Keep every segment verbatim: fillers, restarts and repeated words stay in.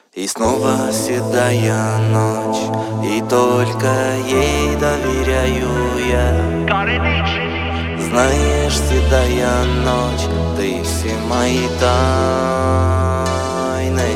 И снова седая ночь, и только ей доверяю я. Знаешь, седая ночь, ты все мои тайны.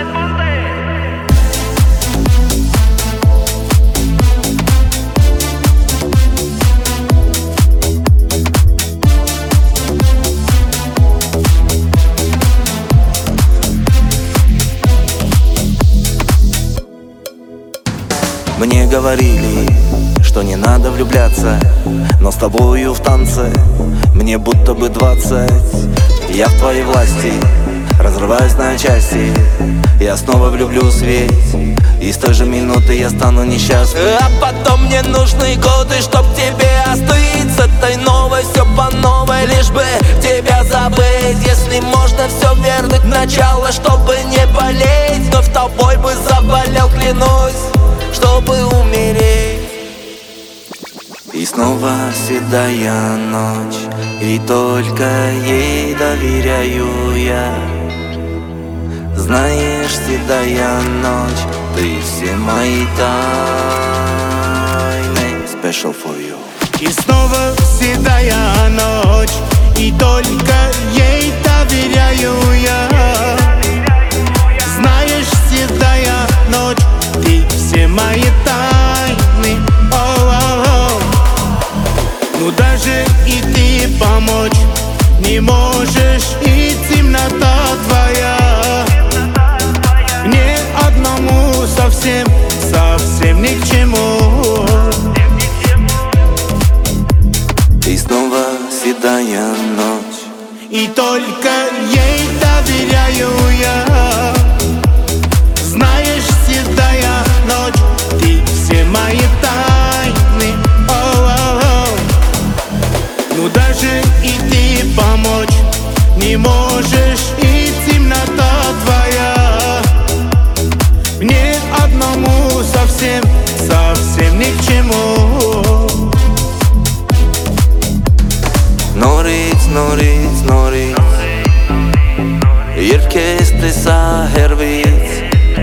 Мне говорили, что не надо влюбляться, но с тобою в танце мне будто бы двадцать. Я в твоей власти, разрываюсь на части. Я снова влюблюсь ведь, и с той же минуты я стану несчастным. А потом мне нужны годы, чтоб тебе остыть с этой новой, все по новой, лишь бы тебя забыть. Если можно все вернуть в начало, чтобы не болеть, но в тобой бы заболел, клянусь, чтобы умереть. И снова седая ночь, и только ей доверяю я. Знаешь, седая ночь, ты все мои тайны. Special for you. И снова седая ночь, и только ей доверяю я. Знаешь, седая ночь, ты все мои тайны. О-о-о. Ну даже и ты помочь не можешь, и темнота твоя мне одному совсем, совсем ни к чему. И снова седая ночь, и только ей доверяю я. Знаешь, седая ночь, ты все мои тайны. О-о-о. Ну даже и ты помочь не можешь, и темнота твоя мне одному совсем, совсем ни к чему. Norit, norit, norit, Irkeste sa hervit.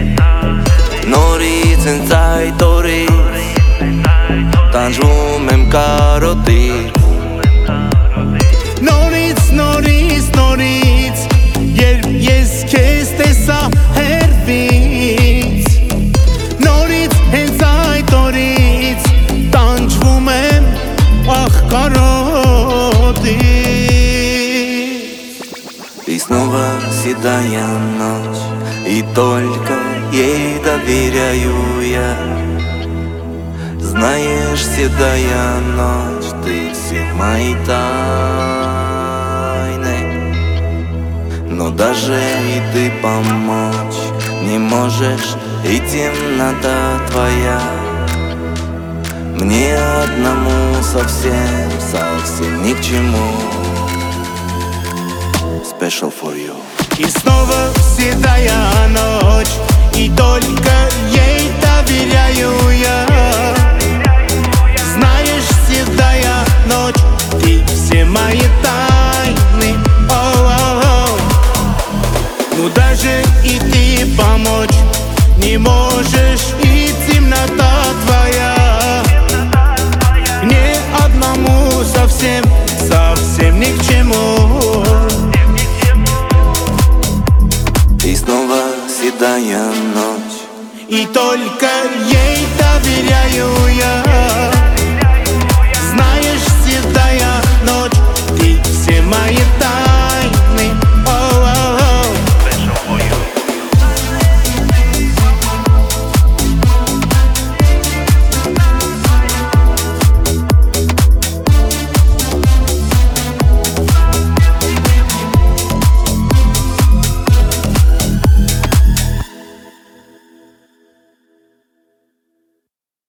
Norit în țai dorit, Tanjumem carotit. Norit, norit, norit, Yerb yeskeste sa hervit. Norit în țai dorit, Tanjumem ah carotit. И снова седая ночь, и только ей доверяю я. Знаешь, седая ночь, ты все мои тайны. Но даже и ты помочь не можешь, и темнота твоя мне одному совсем, совсем ни к чему. Special for you. И снова седая ночь, и только ей доверяю я. Знаешь, седая ночь, ты все мои тайны. О-о-о. Ну даже и ты помочь не можешь, и темнота твоя мне одному совсем, совсем ни к чему. И снова седая ночь, и только ей доверяю я.